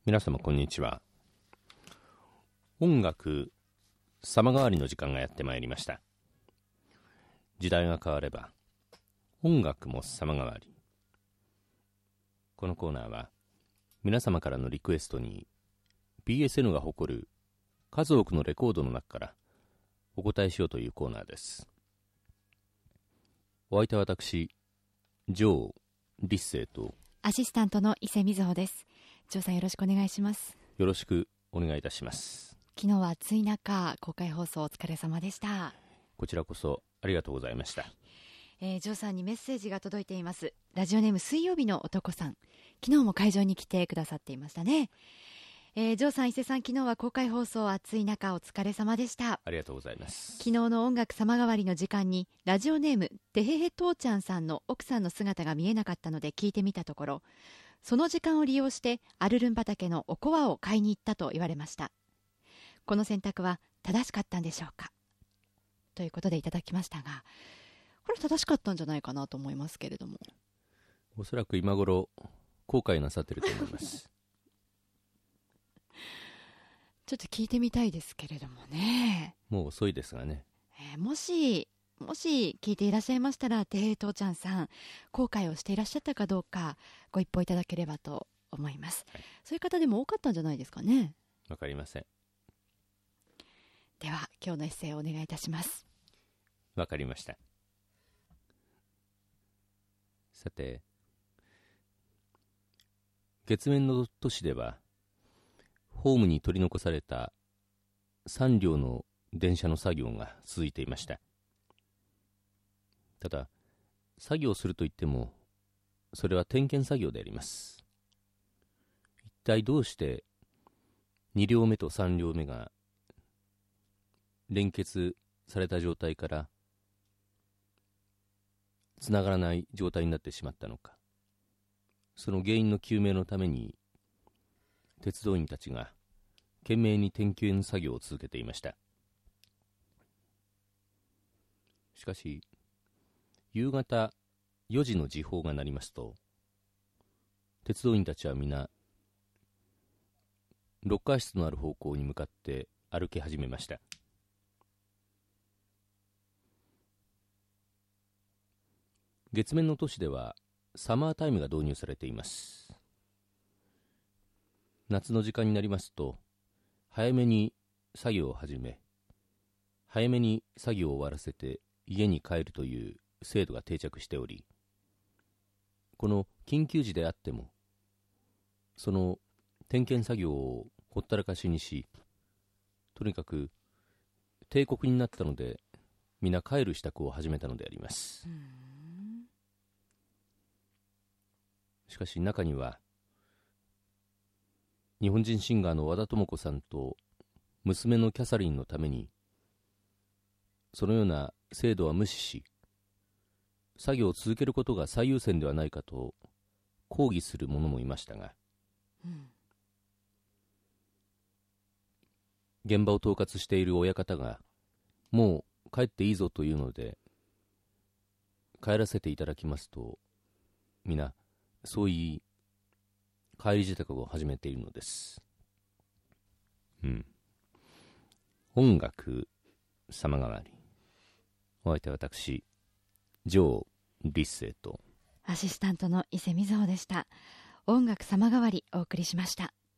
皆様こんにちは。音楽様変わりの時間がやってまいりました。時代が変われば音楽も様変わり。このコーナーは皆様からのリクエストに BSN が誇る数多くのレコードの中からお答えしようというコーナーです。お相手は私ジョー・リッセイとアシスタントの伊勢瑞穂です。ジョーさん、よろしくお願いします。 よろしくお願いいたします。 昨日は暑い中公開放送お疲れ様でした。 こちらこそありがとうございました。 ジョーさんにメッセージが届いています。ラジオネーム水曜日の男さん、昨日も会場に来てくださっていましたね。ジョーさん、伊勢さん、昨日は公開放送暑い中お疲れ様でした。 ありがとうございます。 昨日の音楽様変わりの時間にラジオネームてへへとうちゃんさんの奥さんの姿が見えなかったので聞いてみたところ、その時間を利用してアルルン畑のおこわを買いに行ったと言われました。この選択は正しかったんでしょうか、ということでいただきましたが、これ正しかったんじゃないかなと思いますけれども、 おそらく今頃後悔なさってると思いますちょっと聞いてみたいですけれどもね。 もう遅いですがね。 もし聞いていらっしゃいましたら、てへとうちゃんさん、後悔をしていらっしゃったかどうかご一報いただければと思います、はい、そういう方でも多かったんじゃないですかね。 わかりません。 では今日のエッセイをお願いいたします。 わかりました。さて、月面の都市ではホームに取り残された3両の電車の作業が続いていました。ただ、作業するといってもそれは点検作業であります。一体どうして2両目と3両目が連結された状態からつながらない状態になってしまったのか、その原因の究明のために鉄道員たちが懸命に点検作業を続けていました。しかし夕方4時の時報が鳴りますと、鉄道員たちは皆ロッカー室のある方向に向かって歩き始めました。月面の都市ではサマータイムが導入されています。夏の時間になりますと早めに作業を始め、早めに作業を終わらせて家に帰るという制度が定着しており、この緊急時であってもその点検作業をほったらかしにし、とにかく定刻になったので皆帰る支度を始めたのであります。しかし中には日本人シンガーの和田智子さんと娘のキャサリンのためにそのような制度は無視し、作業を続けることが最優先ではないかと抗議する者もいましたが、現場を統括している親方がもう帰っていいぞというので帰らせていただきますと、皆そう言い帰り支度を始めているのです。音楽様変わり。お相手は私ジョー・リッセイとアシスタントの伊勢瑞穂でした。音楽様変わりお送りしました。